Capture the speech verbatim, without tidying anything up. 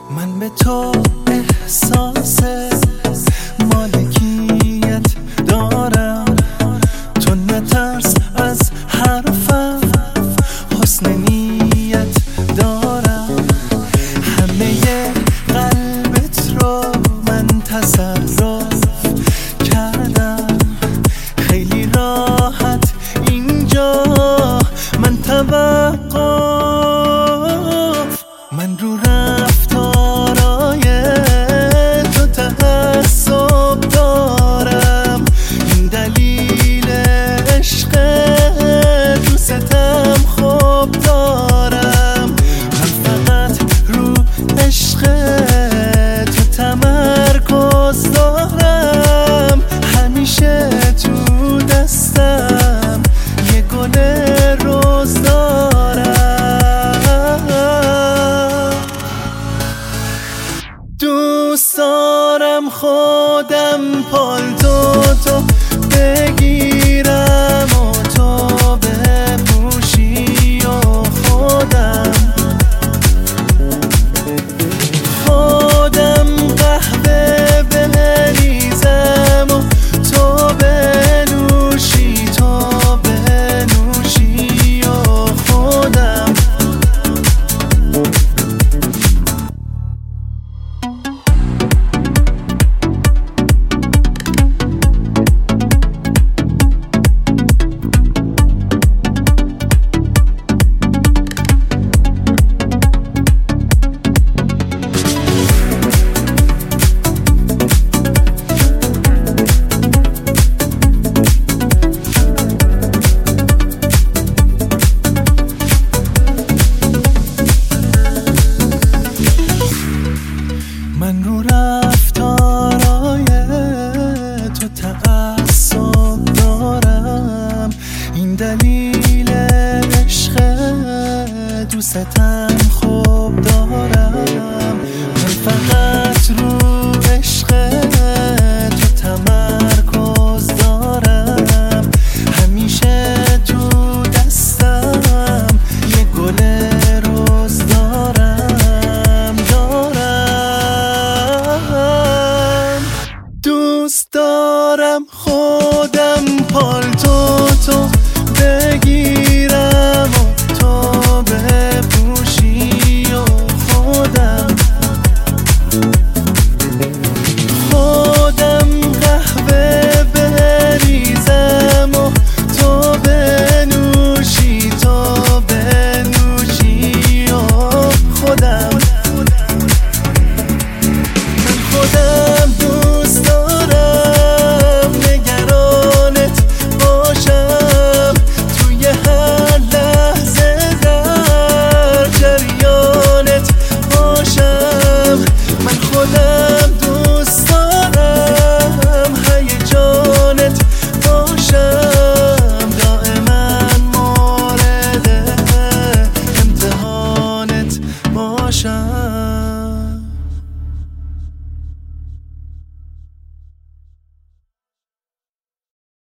من به تو احساس مالکیت دارم، تو نترس از حرفم، حسن نیت دارم. همه قلبت رو من تصرف کردم، خیلی راحت اینجا من توقف. من رو رفتارای تو تعصب دارم، این دلیل عشق دوستم خوب دارم. من فقط رو عشق تو تمرکز دارم، همیشه تو دستم یه گل روز دارم. دوست دارم خودم پالتو تو بگیرم و تو بپوشی و خودم خودم قهوه بریزم و تو بنوشی تو بنوشی و خودم. من رو رفتارای تو تعصب دارم، این دلیل عشق دوستم